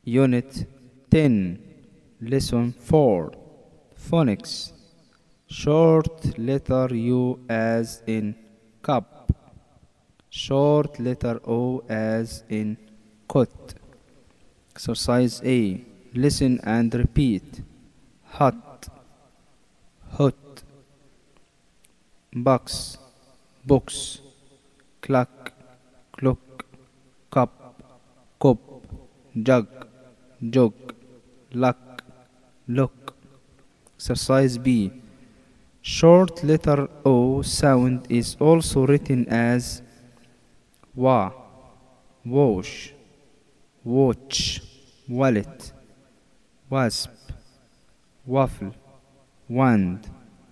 Unit 10, Lesson 4, Phonics. Short letter U as in cup. Short letter O as in coat. Exercise A. Listen and repeat. Hot, hot. Box, box. Clock, clock. Cup, cup. Jug, jug. Luck, look. Exercise B. Short letter O sound is also written as wa, wash, watch, wallet, wasp, waffle, wand.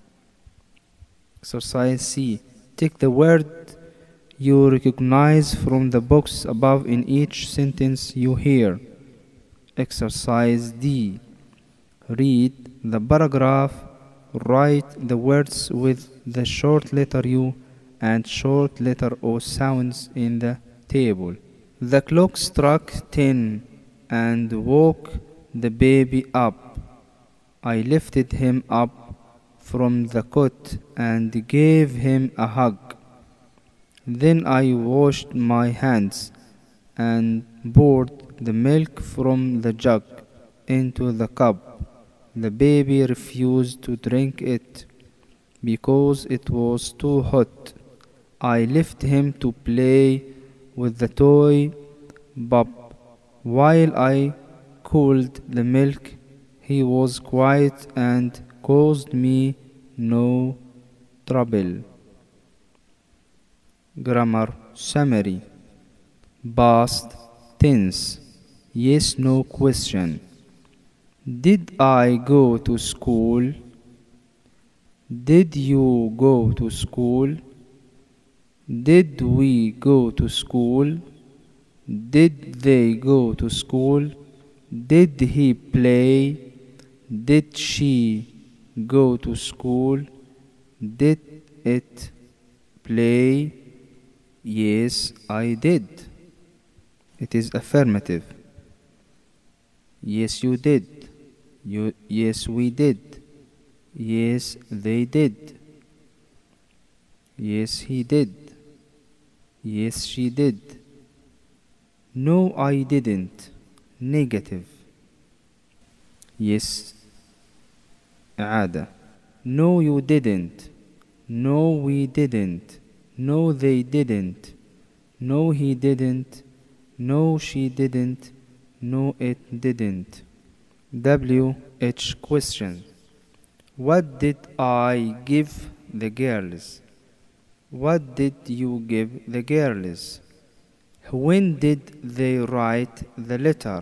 Exercise C. Take the word you recognize from the box above in each sentence you hear. Exercise D. Read the paragraph. Write the words with the short letter U and short letter O sounds in the table. The clock struck 10 and woke the baby up. I lifted him up from the cot and gave him a hug. Then I washed my hands and poured the milk from the jug into the cup. The baby refused to drink it because it was too hot. I left him to play with the toy pup. While I cooled the milk, he was quiet and caused me no trouble. Grammar summary. Past tense. Yes, no question. Did I go to school? Did you go to school? Did we go to school? Did they go to school? Did he play? Did she go to school? Did it play? Yes, I did. It is affirmative. Yes, you did. Yes, we did. Yes, they did. Yes, he did. Yes, she did. No, I didn't. Negative. Yes, إعادة. No, you didn't. No, we didn't. No, they didn't. No, he didn't. No, she didn't. No, it didn't. WH question. What did I give the girls? What did you give the girls? When did they write the letter?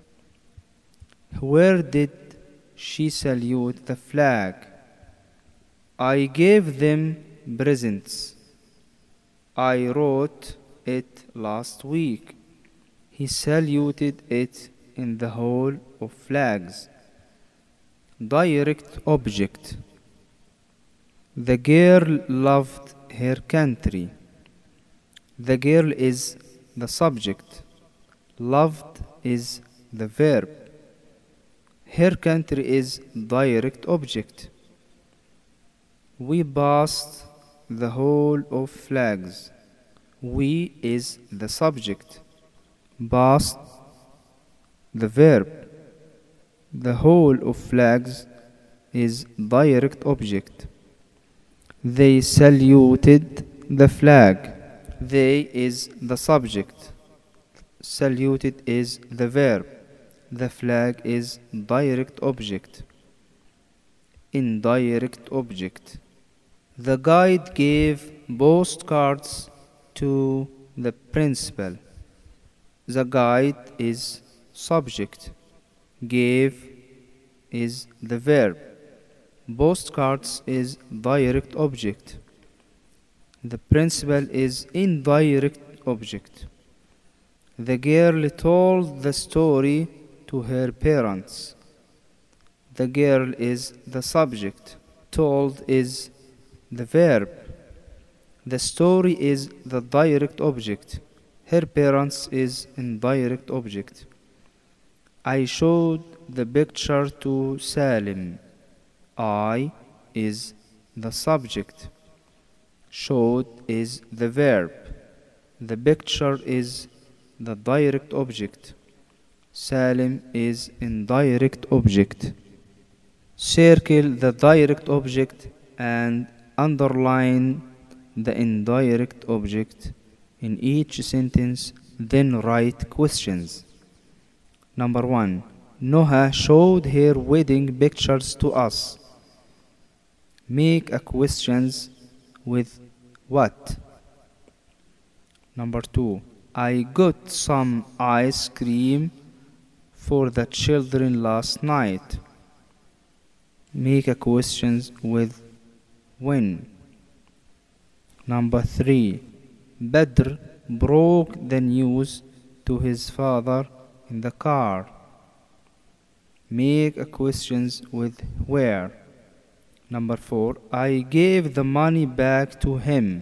Where did she salute the flag? I gave them presents. I wrote it last week. He saluted it in the hall of flags. Direct object. The girl loved her country. The girl is the subject. Loved is the verb. Her country is direct object. We passed the hall of flags. We is the subject. Passed the verb. The hall of flags is direct object. They saluted the flag. They is the subject. Saluted is the verb. The flag is direct object. Indirect object. The guide gave postcards to the principal. The guide is subject. Gave is the verb. Postcards is direct object. The principal is indirect object. The girl told the story to her parents. The girl is the subject. Told is the verb. The story is the direct object. Her parents is indirect object. I showed the picture to Salim. I is the subject. Showed is the verb. The picture is the direct object. Salim is indirect object. Circle the direct object and underline the indirect object in each sentence, then write questions. Number 1. Noha showed her wedding pictures to us. Make a questions with what? Number 2. I got some ice cream for the children last night. Make a questions with when. Number 3. Badr broke the news to his father in the car. Make a questions with where. Number 4. I gave the money back to him.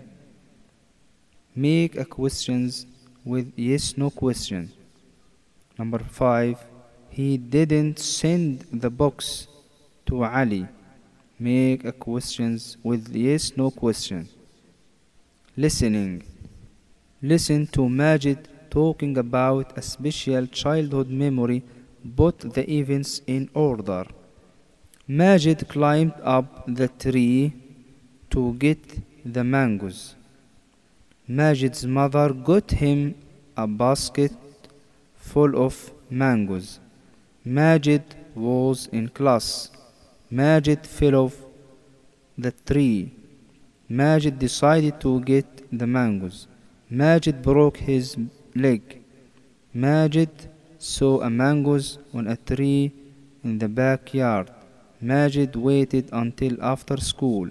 Make a questions with yes no question. Number 5. He didn't send the box to Ali. Make a questions with yes no question. Listening. Listen to Majid talking about a special childhood memory. Put the events in order. Majid climbed up the tree to get the mangoes. Majid's mother got him a basket full of mangoes. Majid was in class. Majid fell off the tree. Majid decided to get the mangoes. Majid broke his leg. Majid saw a mangoes on a tree in the backyard. Majid waited until after school.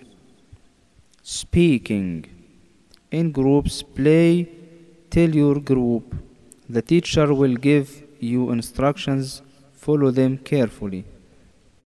Speaking. In groups, play. Tell your group. The teacher will give you instructions. Follow them carefully.